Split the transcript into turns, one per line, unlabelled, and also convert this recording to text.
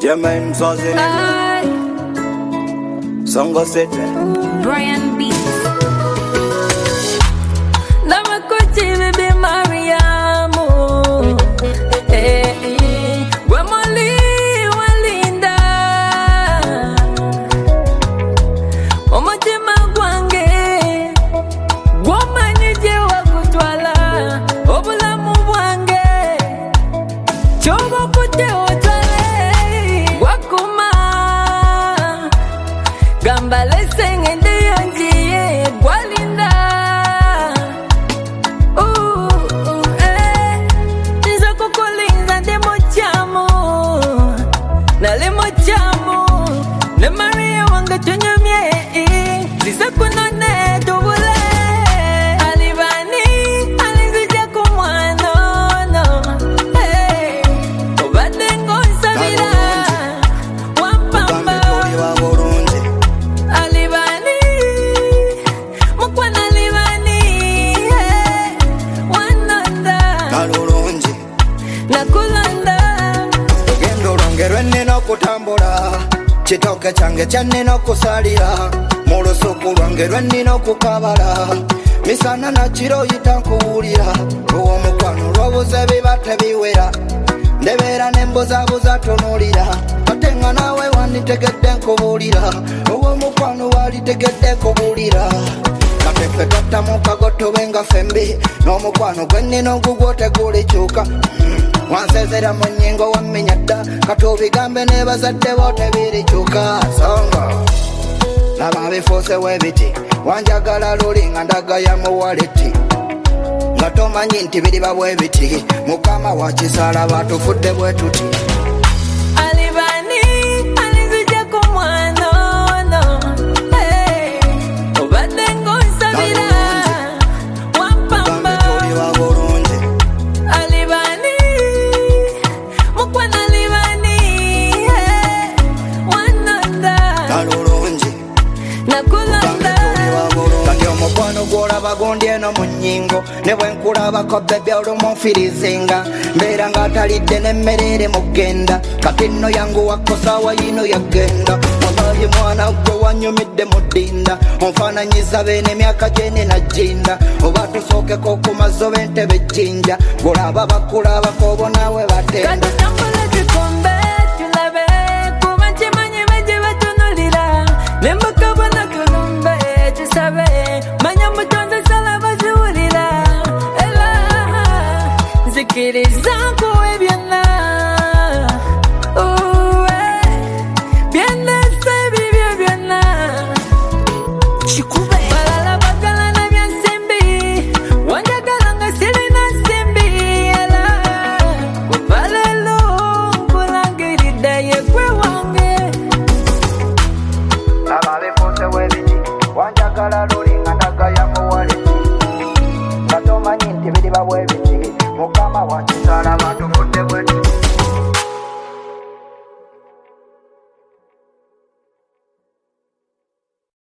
Jermaine Zazin, Songo City,
Brian Beats. Namakuchi bibi Mariamu, Wemoli walinda, Omotima gwange, Womanije wakutwala, Obulamu bwange, Chobo kute otwale, Wakuma, Gambale sengende yanjiye, Gwalinda. Nalemo chamo, le Maria wanga tunyamye, lisa kunone tubule. Alibani, alizija kumwano, no. Obadengo sabira, wampamba. Alibani, mukwana alibani, wananda.
Kalulunji,
Nakulanda.
Ngerwennino kutambula kitoke kyange kyannina okusalira mu lusuku lwange lwennina okukabala misana na kiro yita nkuwulira olw'omukwano lw'obuze biba tebiwera ndebeera n'embuzaabuza tunuulira ate nga naawe wanditegedde nkubuulira olw'omukwano walitegedde nkubuulira katefe twattamu kagotobe nga fembi n'omukwano gwennina ogugwo tegulikyuka wansezera mu nnyingo wammenya dda kati obigambe ne bazadde bo tebirikyuka songo laba bifuuse webiti wanjagala luli nga ndagaya mu waleti nga tomanyi nti biriba bwe biti mukama wakisala batufudde bwe tuti
Alibani, alizija kumwano, no. Obadengo sabira, wampamba. Alibani, mukwana alibani, wananda.
kalulungi
Nakulanda.
kati omukwano gw'olaba gundi eno mu nnyingo ne bwe nkulabako bebya olumunfirizinga mbeera ng'atalidde n'emmere eri mugenda kati nno yangu wakkosaawa yino yagenda wabaye mwana gwe wanyumidde mu ddinda onfaananyiza beene emyaka gyene najjinda oba tusookeko okumazo b'entebe ejjinja gw'olaba bakulabako obo naawe batenda
Katutambula tukombe, tulabe, kuba nkimanyi bajje batunulira. Nembakabona tulumbe, tusabe, manya mutonzi sala baziwulira. Era, nzikiriza nkuwe byonna. Byendese bibyo byonna. Balala bagalana bya nsimbi, wanjagala nga sirina nsimbi. Era, kuvalelo nkulangiridde ye gwe wange.
laba bifuuse webiti wanjagala luli nga ndagaya mu waleti nga tomanyi nti biriba bwe biti mukama wakisala batufu